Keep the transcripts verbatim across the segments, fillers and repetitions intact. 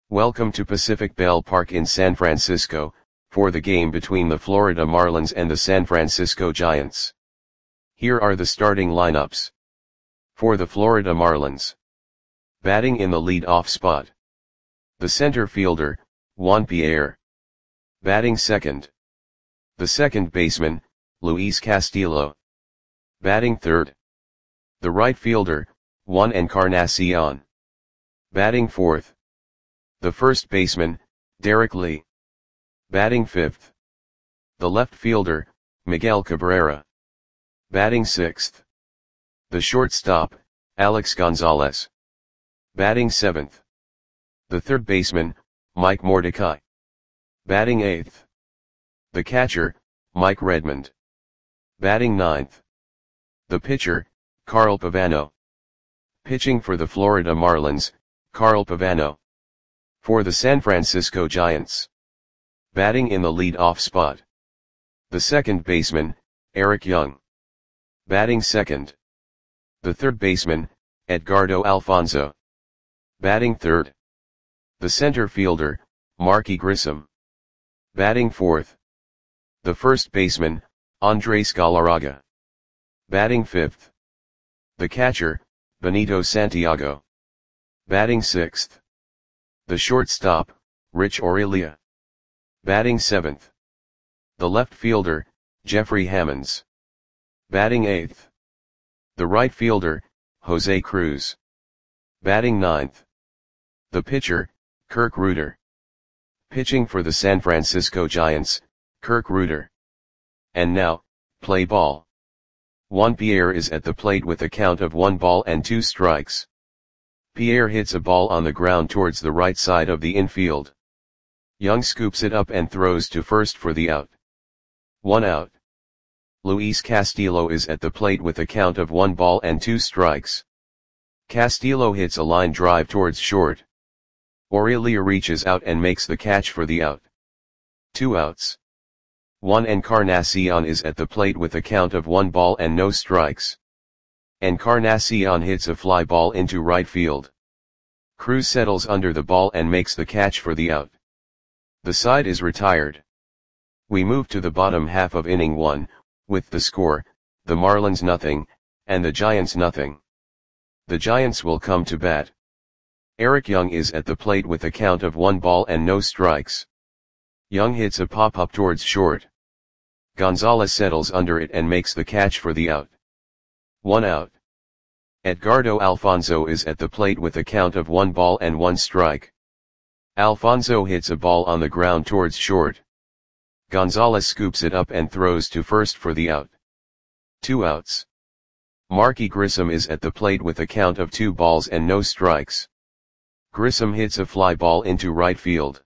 Welcome to Pacific Bell Park in San Francisco, for the game between the Florida Marlins and the San Francisco Giants. Here are the starting lineups. For the Florida Marlins. Batting in the lead-off spot. The center fielder, Juan Pierre. Batting second. The second baseman, Luis Castillo. Batting third. The right fielder, Juan Encarnacion. Batting fourth. The first baseman, Derek Lee. Batting fifth. The left fielder, Miguel Cabrera. Batting sixth. The shortstop, Alex Gonzalez. Batting seventh. The third baseman, Mike Mordecai. Batting eighth. The catcher, Mike Redmond. Batting ninth. The pitcher, Carl Pavano. Pitching for the Florida Marlins, Carl Pavano. For the San Francisco Giants. Batting in the lead-off spot. The second baseman, Eric Young. Batting second. The third baseman, Edgardo Alfonzo. Batting third. The center fielder, Marky Grissom. Batting fourth. The first baseman, Andres Galarraga. Batting fifth. The catcher, Benito Santiago. Batting sixth. The shortstop, Rich Aurelia. Batting seventh. The left fielder, Jeffrey Hammonds. Batting eighth. The right fielder, Jose Cruz. Batting ninth. The pitcher, Kirk Reuter. Pitching for the San Francisco Giants, Kirk Reuter. And now, play ball. Juan Pierre is at the plate with a count of one ball and two strikes. Pierre hits a ball on the ground towards the right side of the infield. Young scoops it up and throws to first for the out. One out. Luis Castillo is at the plate with a count of one ball and two strikes. Castillo hits a line drive towards short. Aurelia reaches out and makes the catch for the out. Two outs. Juan Encarnacion is at the plate with a count of one ball and no strikes. Encarnacion hits a fly ball into right field. Cruz settles under the ball and makes the catch for the out. The side is retired. We move to the bottom half of inning one, with the score, the Marlins nothing, and the Giants nothing. The Giants will come to bat. Eric Young is at the plate with a count of one ball and no strikes. Young hits a pop-up towards short. Gonzalez settles under it and makes the catch for the out. One out. Edgardo Alfonzo is at the plate with a count of one ball and one strike. Alfonzo hits a ball on the ground towards short. Gonzalez scoops it up and throws to first for the out. Two outs. Marky Grissom is at the plate with a count of two balls and no strikes. Grissom hits a fly ball into right field.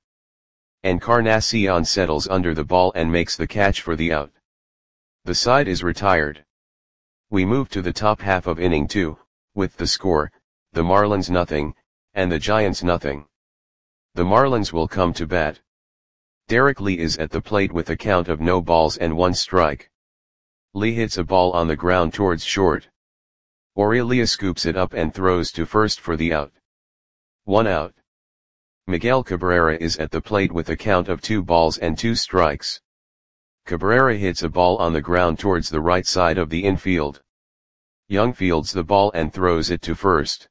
Encarnacion settles under the ball and makes the catch for the out. The side is retired. We move to the top half of inning two, with the score, the Marlins nothing, and the Giants nothing. The Marlins will come to bat. Derek Lee is at the plate with a count of no balls and one strike. Lee hits a ball on the ground towards short. Aurelia scoops it up and throws to first for the out. One out. Miguel Cabrera is at the plate with a count of two balls and two strikes. Cabrera hits a ball on the ground towards the right side of the infield. Young fields the ball and throws it to first.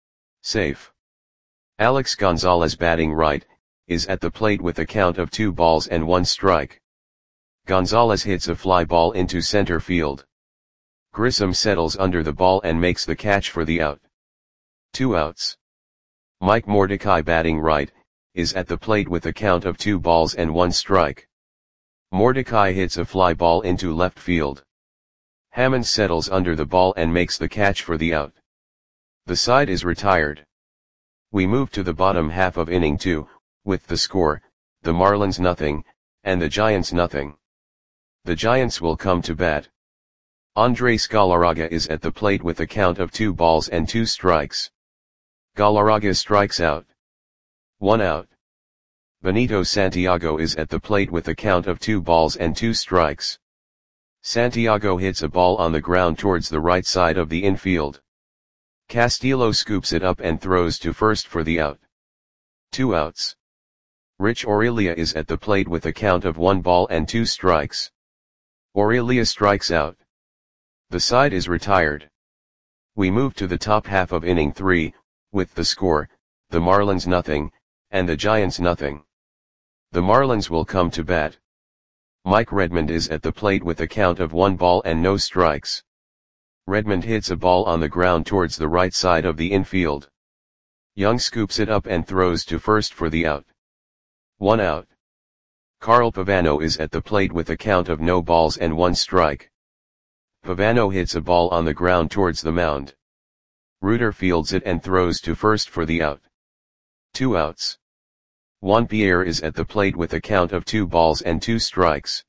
Safe. Alex Gonzalez, batting right, is at the plate with a count of two balls and one strike. Gonzalez hits a fly ball into center field. Grissom settles under the ball and makes the catch for the out. Two outs. Mike Mordecai, batting right, is at the plate with a count of two balls and one strike. Mordecai hits a fly ball into left field. Hammond settles under the ball and makes the catch for the out. The side is retired. We move to the bottom half of inning two, with the score, the Marlins nothing, and the Giants nothing. The Giants will come to bat. Andres Galarraga is at the plate with a count of two balls and two strikes. Galarraga strikes out. One out. Benito Santiago is at the plate with a count of two balls and two strikes. Santiago hits a ball on the ground towards the right side of the infield. Castillo scoops it up and throws to first for the out. Two outs. Rich Aurelia is at the plate with a count of one ball and two strikes. Aurelia strikes out. The side is retired. We move to the top half of inning three, with the score, the Marlins nothing, and the Giants nothing. The Marlins will come to bat. Mike Redmond is at the plate with a count of one ball and no strikes. Redmond hits a ball on the ground towards the right side of the infield. Young scoops it up and throws to first for the out. One out. Carl Pavano is at the plate with a count of no balls and one strike. Pavano hits a ball on the ground towards the mound. Reuter fields it and throws to first for the out. Two outs. Juan Pierre is at the plate with a count of two balls and two strikes.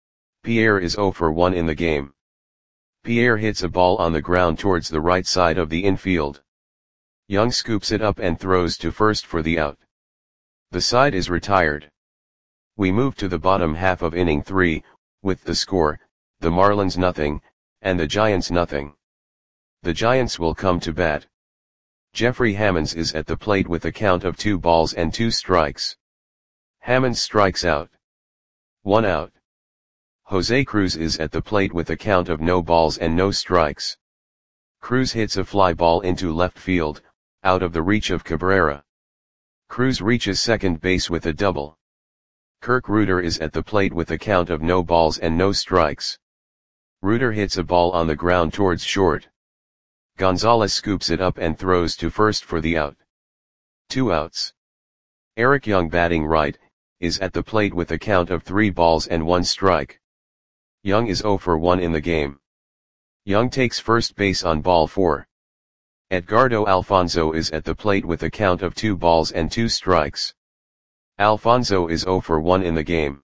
Pierre is zero for one in the game. Pierre hits a ball on the ground towards the right side of the infield. Young scoops it up and throws to first for the out. The side is retired. We move to the bottom half of inning three, with the score, the Marlins nothing, and the Giants nothing. The Giants will come to bat. Jeffrey Hammonds is at the plate with a count of two balls and two strikes. Hammonds strikes out. One out. Jose Cruz is at the plate with a count of no balls and no strikes. Cruz hits a fly ball into left field, out of the reach of Cabrera. Cruz reaches second base with a double. Kirk Reuter is at the plate with a count of no balls and no strikes. Reuter hits a ball on the ground towards short. Gonzalez scoops it up and throws to first for the out. Two outs. Eric Young, batting right, is at the plate with a count of three balls and one strike. Young is zero for one in the game. Young takes first base on ball four. Edgardo Alfonzo is at the plate with a count of two balls and two strikes. Alfonzo is zero for one in the game.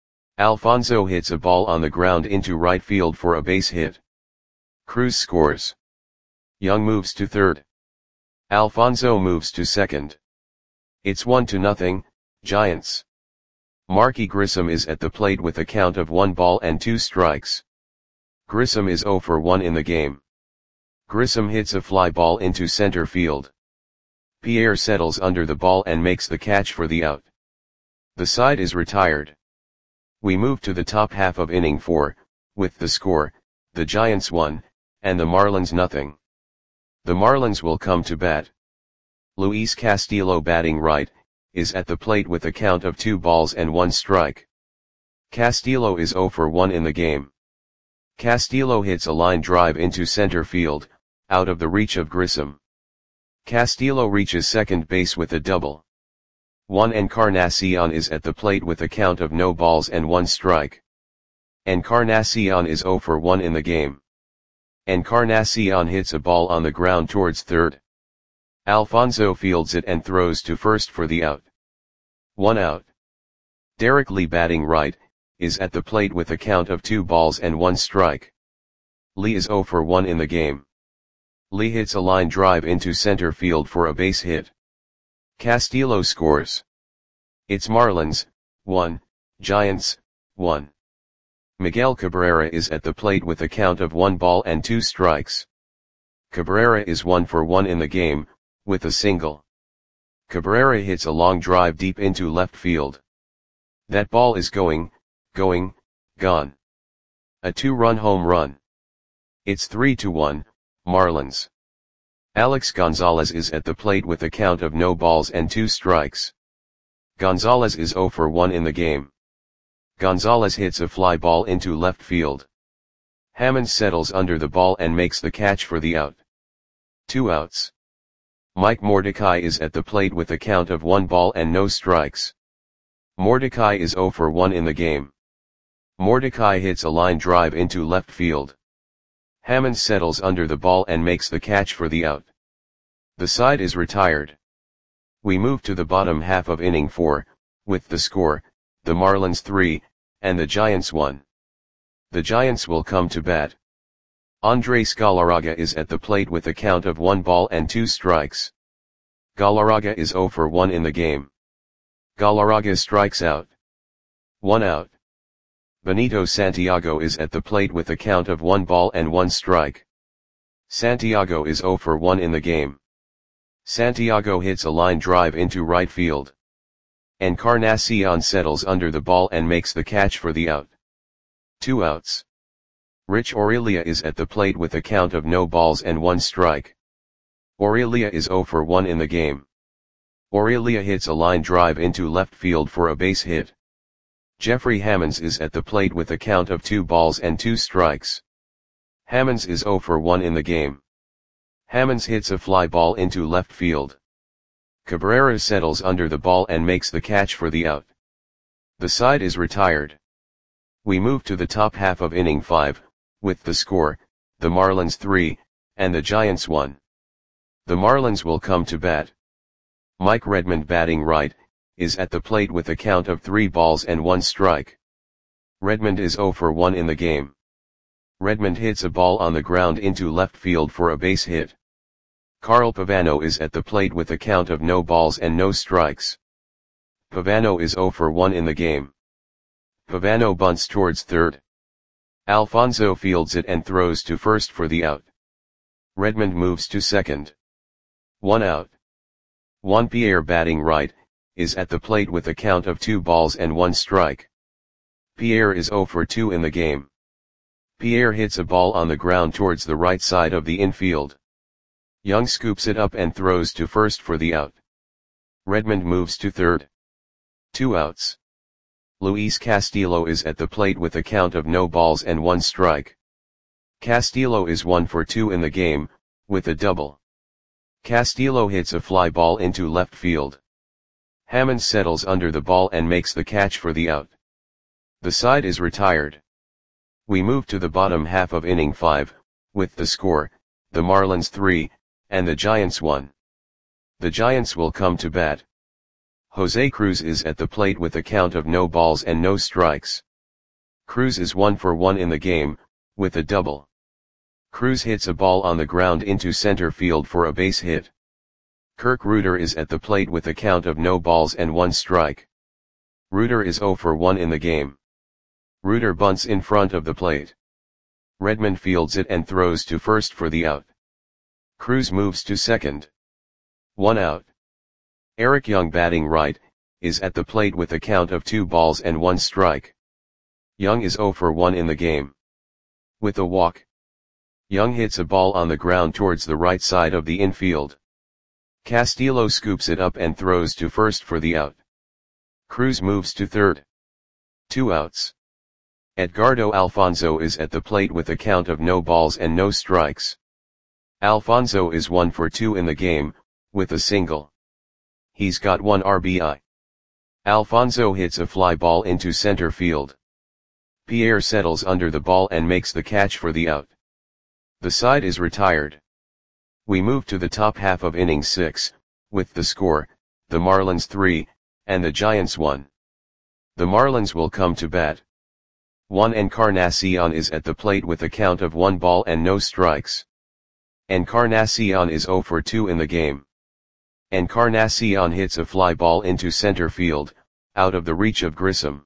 Alfonzo hits a ball on the ground into right field for a base hit. Cruz scores. Young moves to third. Alfonzo moves to second. It's one to nothing, Giants. Marky Grissom is at the plate with a count of one ball and two strikes. Grissom is zero for one in the game. Grissom hits a fly ball into center field. Pierre settles under the ball and makes the catch for the out. The side is retired. We move to the top half of inning four, with the score, the Giants one, and the Marlins nothing. The Marlins will come to bat. Luis Castillo, batting right, is at the plate with a count of two balls and one strike. Castillo is zero for one in the game. Castillo hits a line drive into center field, out of the reach of Grissom. Castillo reaches second base with a double. Juan Encarnacion is at the plate with a count of no balls and one strike. Encarnacion is zero for one in the game. Encarnacion hits a ball on the ground towards third. Alfonzo fields it and throws to first for the out. One out. Derek Lee, batting right, is at the plate with a count of two balls and one strike. Lee is zero for one in the game. Lee hits a line drive into center field for a base hit. Castillo scores. It's Marlins, one, Giants, one. Miguel Cabrera is at the plate with a count of one ball and two strikes. Cabrera is one for one in the game, with a single. Cabrera hits a long drive deep into left field. That ball is going, going, gone. A two-run home run. It's three to one, Marlins. Alex Gonzalez is at the plate with a count of no balls and two strikes. Gonzalez is zero for one in the game. Gonzalez hits a fly ball into left field. Hammond settles under the ball and makes the catch for the out. Two outs. Mike Mordecai is at the plate with a count of one ball and no strikes. Mordecai is zero for one in the game. Mordecai hits a line drive into left field. Hammond settles under the ball and makes the catch for the out. The side is retired. We move to the bottom half of inning four, with the score, the Marlins three, and the Giants one. The Giants will come to bat. Andres Galarraga is at the plate with a count of one ball and two strikes. Galarraga is zero for one in the game. Galarraga strikes out. One out. Benito Santiago is at the plate with a count of one ball and one strike. Santiago is zero for one in the game. Santiago hits a line drive into right field. Encarnacion settles under the ball and makes the catch for the out. Two outs. Rich Aurelia is at the plate with a count of no balls and one strike. Aurelia is zero for one in the game. Aurelia hits a line drive into left field for a base hit. Jeffrey Hammonds is at the plate with a count of two balls and two strikes. Hammonds is zero for one in the game. Hammonds hits a fly ball into left field. Cabrera settles under the ball and makes the catch for the out. The side is retired. We move to the top half of inning five, with the score, the Marlins three, and the Giants one. The Marlins will come to bat. Mike Redmond, batting right, is at the plate with a count of three balls and one strike. Redmond is zero for one in the game. Redmond hits a ball on the ground into left field for a base hit. Carl Pavano is at the plate with a count of no balls and no strikes. Pavano is zero for one in the game. Pavano bunts towards third. Alfonso fields it and throws to first for the out. Redmond moves to second. One out. Juan Pierre, batting right, is at the plate with a count of two balls and one strike. Pierre is zero for two in the game. Pierre hits a ball on the ground towards the right side of the infield. Young scoops it up and throws to first for the out. Redmond moves to third. Two outs. Luis Castillo is at the plate with a count of no balls and one strike. Castillo is one for two in the game, with a double. Castillo hits a fly ball into left field. Hammonds settles under the ball and makes the catch for the out. The side is retired. We move to the bottom half of inning five, with the score, the Marlins three, and the Giants one. The Giants will come to bat. Jose Cruz is at the plate with a count of no balls and no strikes. Cruz is one for one in the game, with a double. Cruz hits a ball on the ground into center field for a base hit. Kirk Reuter is at the plate with a count of no balls and one strike. Reuter is zero for one in the game. Reuter bunts in front of the plate. Redmond fields it and throws to first for the out. Cruz moves to second. One out. Eric Young, batting right, is at the plate with a count of two balls and one strike. Young is zero for one in the game. With a walk. Young hits a ball on the ground towards the right side of the infield. Castillo scoops it up and throws to first for the out. Cruz moves to third. Two outs. Edgardo Alfonso is at the plate with a count of no balls and no strikes. Alfonso is one for two in the game, with a single. He's got one R B I. Alfonso hits a fly ball into center field. Pierre settles under the ball and makes the catch for the out. The side is retired. We move to the top half of inning six, with the score, the Marlins three, and the Giants one. The Marlins will come to bat. Juan Encarnacion is at the plate with a count of one ball and no strikes. Encarnacion is zero for two in the game. Encarnacion hits a fly ball into center field, out of the reach of Grissom.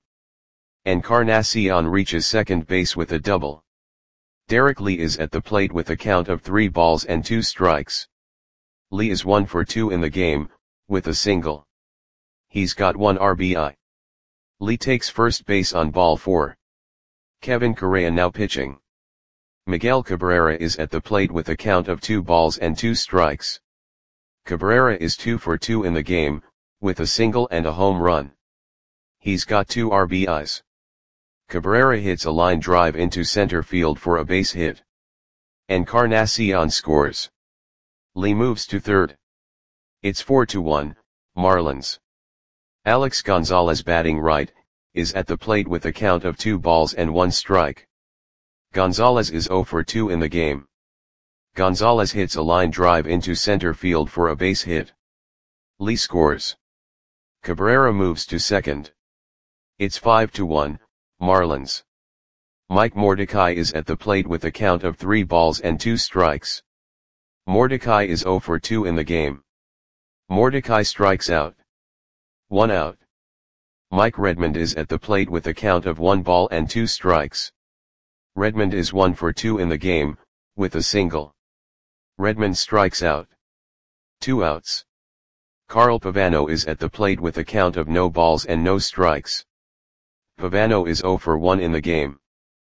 Encarnacion reaches second base with a double. Derek Lee is at the plate with a count of three balls and two strikes. Lee is one for two in the game, with a single. He's got one R B I. Lee takes first base on ball four. Kevin Correa now pitching. Miguel Cabrera is at the plate with a count of two balls and two strikes. Cabrera is two for two in the game, with a single and a home run. He's got two R B Is. Cabrera hits a line drive into center field for a base hit. Encarnacion scores. Lee moves to third. It's four to one, Marlins. Alex Gonzalez, batting right, is at the plate with a count of two balls and one strike. Gonzalez is zero for two in the game. Gonzalez hits a line drive into center field for a base hit. Lee scores. Cabrera moves to second. It's five to one, Marlins. Mike Mordecai is at the plate with a count of three balls and two strikes. Mordecai is zero for two in the game. Mordecai strikes out. One out. Mike Redmond is at the plate with a count of one ball and two strikes. Redmond is one for two in the game, with a single. Redmond strikes out. Two outs. Carl Pavano is at the plate with a count of no balls and no strikes. Pavano is zero for one in the game.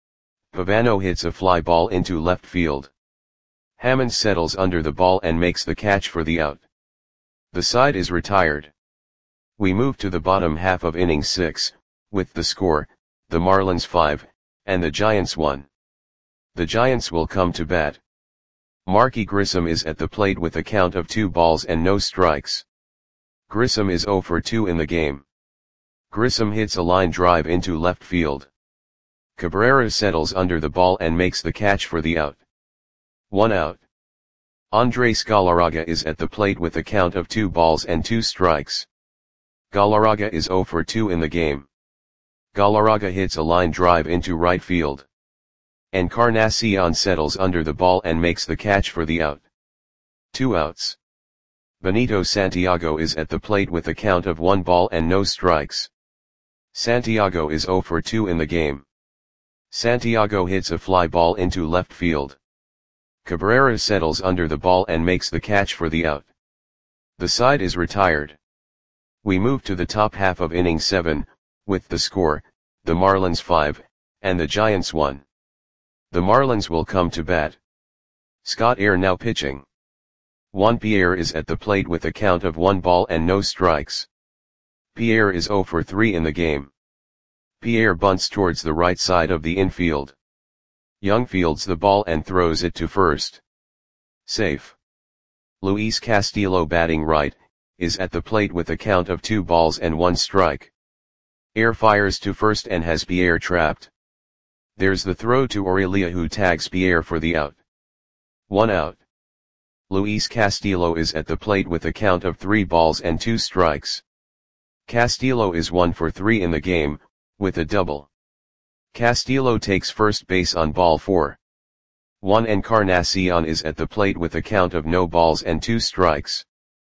Pavano hits a fly ball into left field. Hammonds settles under the ball and makes the catch for the out. The side is retired. We move to the bottom half of inning six, with the score, the Marlins five, and the Giants one. The Giants will come to bat. Marky Grissom is at the plate with a count of two balls and no strikes. Grissom is zero for two in the game. Grissom hits a line drive into left field. Cabrera settles under the ball and makes the catch for the out. One out. Andres Galarraga is at the plate with a count of two balls and two strikes. Galarraga is zero for two in the game. Galarraga hits a line drive into right field. Encarnacion settles under the ball and makes the catch for the out. Two outs. Benito Santiago is at the plate with a count of one ball and no strikes. Santiago is zero for two in the game. Santiago hits a fly ball into left field. Cabrera settles under the ball and makes the catch for the out. The side is retired. We move to the top half of inning seven, with the score, the Marlins five, and the Giants one. The Marlins will come to bat. Scott Eyre now pitching. Juan Pierre is at the plate with a count of one ball and no strikes. Pierre is zero for three in the game. Pierre bunts towards the right side of the infield. Young fields the ball and throws it to first. Safe. Luis Castillo batting right, is at the plate with a count of two balls and one strike. Eyre fires to first and has Pierre trapped. There's the throw to Aurelia who tags Pierre for the out. One out. Luis Castillo is at the plate with a count of three balls and two strikes. Castillo is one for three in the game, with a double. Castillo takes first base on ball four. Juan Encarnacion is at the plate with a count of no balls and two strikes.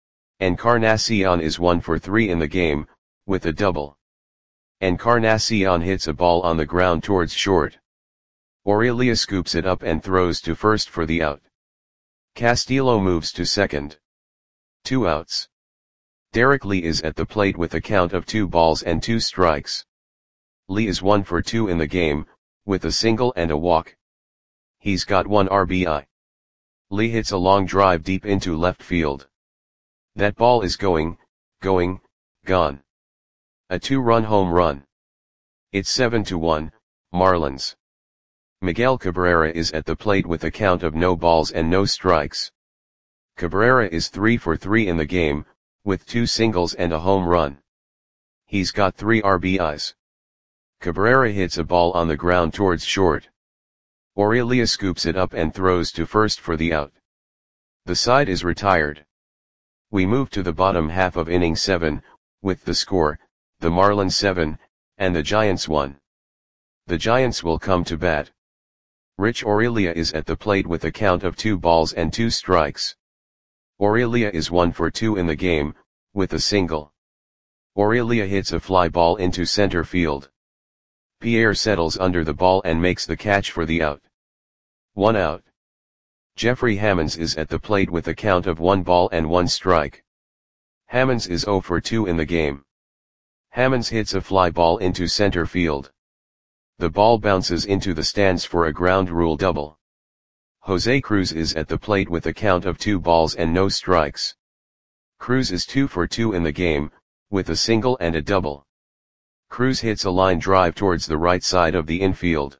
Encarnacion is one for three in the game, with a double. Encarnacion hits a ball on the ground towards short. Aurelia scoops it up and throws to first for the out. Castillo moves to second. Two outs. Derek Lee is at the plate with a count of two balls and two strikes. Lee is one for two in the game, with a single and a walk. He's got one R B I. Lee hits a long drive deep into left field. That ball is going, going, gone. A two-run home run. It's seven to one, Marlins. Miguel Cabrera is at the plate with a count of no balls and no strikes. Cabrera is three for three in the game, with two singles and a home run. He's got three R B Is. Cabrera hits a ball on the ground towards short. Aurelia scoops it up and throws to first for the out. The side is retired. We move to the bottom half of inning seven, with the score, the Marlins seven, and the Giants one. The Giants will come to bat. Rich Aurelia is at the plate with a count of two balls and two strikes. Aurelia is one for two in the game, with a single. Aurelia hits a fly ball into center field. Pierre settles under the ball and makes the catch for the out. One out. Jeffrey Hammonds is at the plate with a count of one ball and one strike. Hammonds is zero for two in the game. Hammonds hits a fly ball into center field. The ball bounces into the stands for a ground rule double. Jose Cruz is at the plate with a count of two balls and no strikes. Cruz is two for two in the game, with a single and a double. Cruz hits a line drive towards the right side of the infield.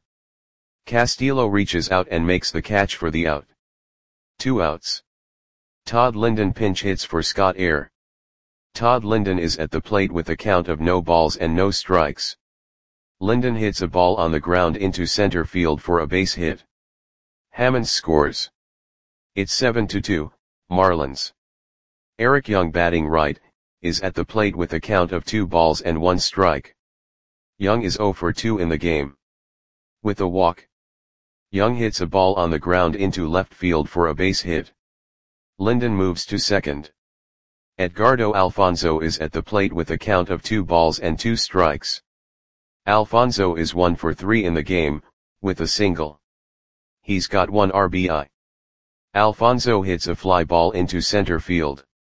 Castillo reaches out and makes the catch for the out. Two outs. Todd Linden pinch hits for Scott Eyre. Todd Linden is at the plate with a count of no balls and no strikes. Linden hits a ball on the ground into center field for a base hit. Hammonds scores. It's seven to two, Marlins. Eric Young batting right, is at the plate with a count of two balls and one strike. Young is zero for two in the game. With a walk. Young hits a ball on the ground into left field for a base hit. Linden moves to second. Edgardo Alfonzo is at the plate with a count of two balls and two strikes. Alfonzo is one for three in the game, with a single. He's got one R B I. Alfonzo hits a fly ball into center field.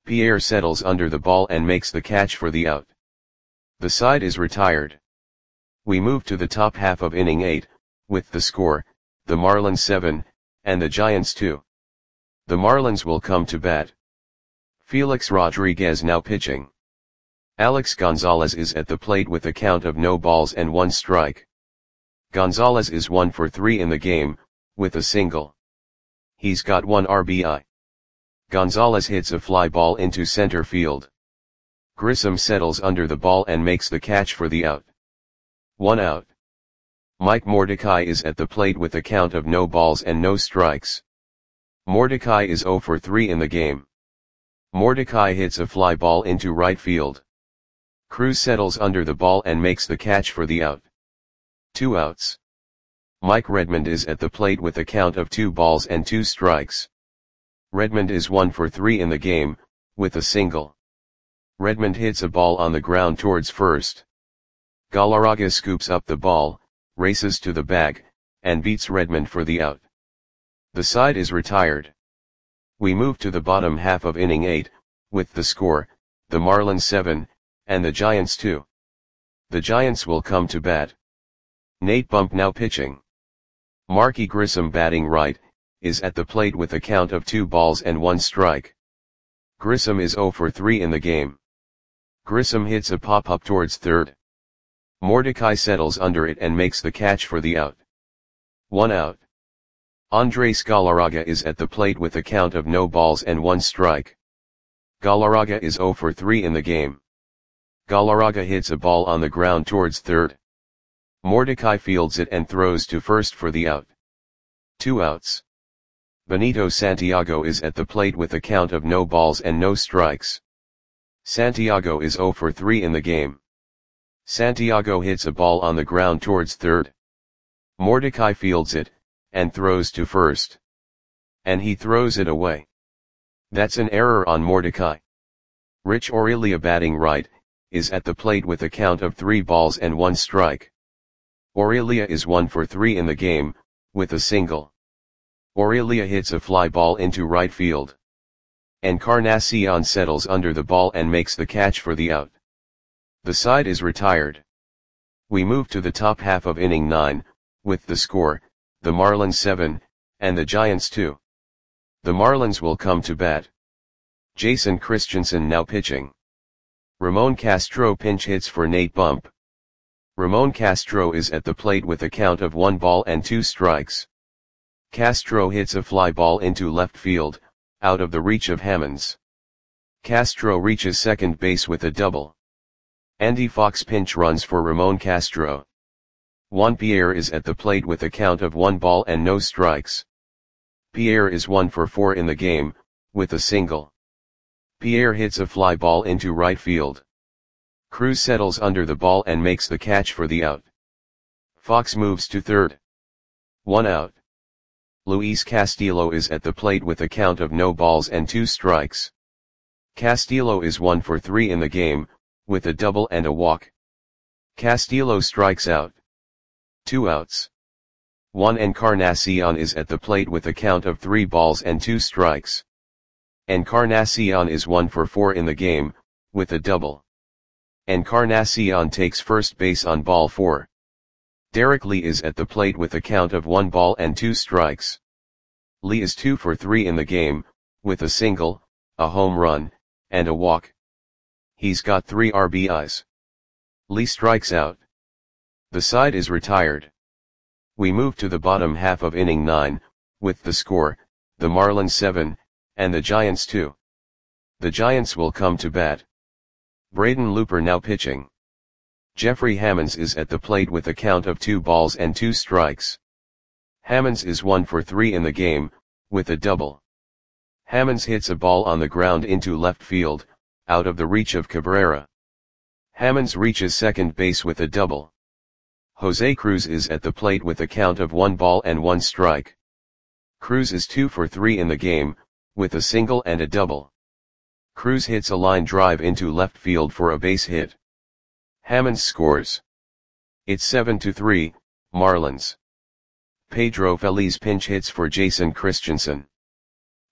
Pierre settles under the ball and makes the catch for the out. The side is retired. We move to the top half of inning eight, with the score, the Marlins seven, and the Giants two. The Marlins will come to bat. Felix Rodriguez now pitching. Alex Gonzalez is at the plate with a count of no balls and one strike. Gonzalez is one for three in the game, with a single. He's got one R B I. Gonzalez hits a fly ball into center field. Grissom settles under the ball and makes the catch for the out. One out. Mike Mordecai is at the plate with a count of no balls and no strikes. Mordecai is zero for three in the game. Mordecai hits a fly ball into right field. Cruz settles under the ball and makes the catch for the out. Two outs. Mike Redmond is at the plate with a count of two balls and two strikes. Redmond is one for three in the game, with a single. Redmond hits a ball on the ground towards first. Galarraga scoops up the ball, races to the bag, and beats Redmond for the out. The side is retired. We move to the bottom half of inning eight, with the score, the Marlins seven, and the Giants two. The Giants will come to bat. Nate Bump now pitching. Marky Grissom batting right, is at the plate with a count of two balls and one strike. Grissom is zero for three in the game. Grissom hits a pop-up towards third. Mordecai settles under it and makes the catch for the out. One out. Andres Galarraga is at the plate with a count of no balls and one strike. Galarraga is zero for three in the game. Galarraga hits a ball on the ground towards third. Mordecai fields it and throws to first for the out. Two outs. Benito Santiago is at the plate with a count of no balls and no strikes. Santiago is zero for three in the game. Santiago hits a ball on the ground towards third. Mordecai fields it, and throws to first. And he throws it away. That's an error on Mordecai. Rich Aurelia batting right, is at the plate with a count of three balls and one strike. Aurelia is one for three in the game, with a single. Aurelia hits a fly ball into right field. Encarnacion settles under the ball and makes the catch for the out. The side is retired. We move to the top half of inning nine, with the score, the Marlins seven, and the Giants two. The Marlins will come to bat. Jason Christensen now pitching. Ramon Castro pinch hits for Nate Bump. Ramon Castro is at the plate with a count of one ball and two strikes. Castro hits a fly ball into left field, out of the reach of Hammonds. Castro reaches second base with a double. Andy Fox pinch runs for Ramon Castro. Juan Pierre is at the plate with a count of one ball and no strikes. Pierre is one for four in the game, with a single. Pierre hits a fly ball into right field. Cruz settles under the ball and makes the catch for the out. Fox moves to third. One out. Luis Castillo is at the plate with a count of no balls and two strikes. Castillo is one for three in the game, with a double and a walk. Castillo strikes out. Two outs. Juan Encarnacion is at the plate with a count of three balls and two strikes. Encarnacion is one for four in the game, with a double. Encarnacion takes first base on ball four. Derek Lee is at the plate with a count of one ball and two strikes. Lee is two for three in the game, with a single, a home run, and a walk. He's got three R B Is. Lee strikes out. The side is retired. We move to the bottom half of inning nine, with the score, the Marlins seven, and the Giants two. The Giants will come to bat. Braden Looper now pitching. Jeffrey Hammonds is at the plate with a count of two balls and two strikes. Hammonds is one for three in the game, with a double. Hammonds hits a ball on the ground into left field, out of the reach of Cabrera. Hammonds reaches second base with a double. Jose Cruz is at the plate with a count of one ball and one strike. Cruz is two for three in the game, with a single and a double. Cruz hits a line drive into left field for a base hit. Hammonds scores. It's seven to three, Marlins. Pedro Feliz pinch hits for Jason Christensen.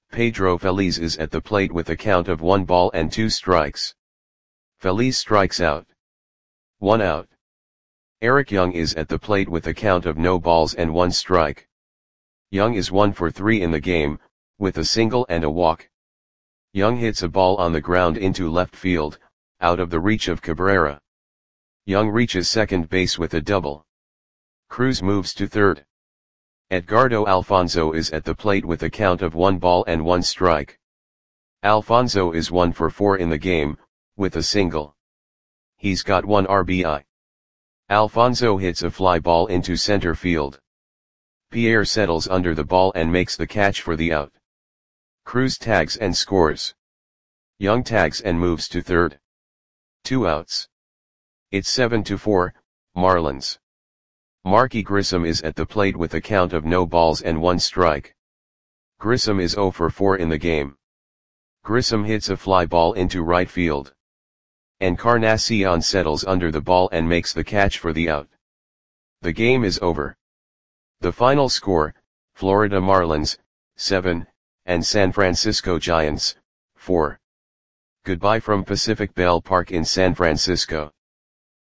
Pedro Feliz is at the plate with a count of one ball and two strikes. Feliz strikes out. One out. Eric Young is at the plate with a count of no balls and one strike. Young is one for three in the game, with a single and a walk. Young hits a ball on the ground into left field, out of the reach of Cabrera. Young reaches second base with a double. Cruz moves to third. Edgardo Alfonzo is at the plate with a count of one ball and one strike. Alfonzo is one for four in the game, with a single. He's got one R B I. Alfonzo hits a fly ball into center field. Pierre settles under the ball and makes the catch for the out. Cruz tags and scores. Young tags and moves to third. Two outs. It's seven to four, Marlins. Marky Grissom is at the plate with a count of no balls and one strike. Grissom is zero for four in the game. Grissom hits a fly ball into right field. Encarnacion settles under the ball and makes the catch for the out. The game is over. The final score, Florida Marlins, seven, and San Francisco Giants, four. Goodbye from Pacific Bell Park in San Francisco.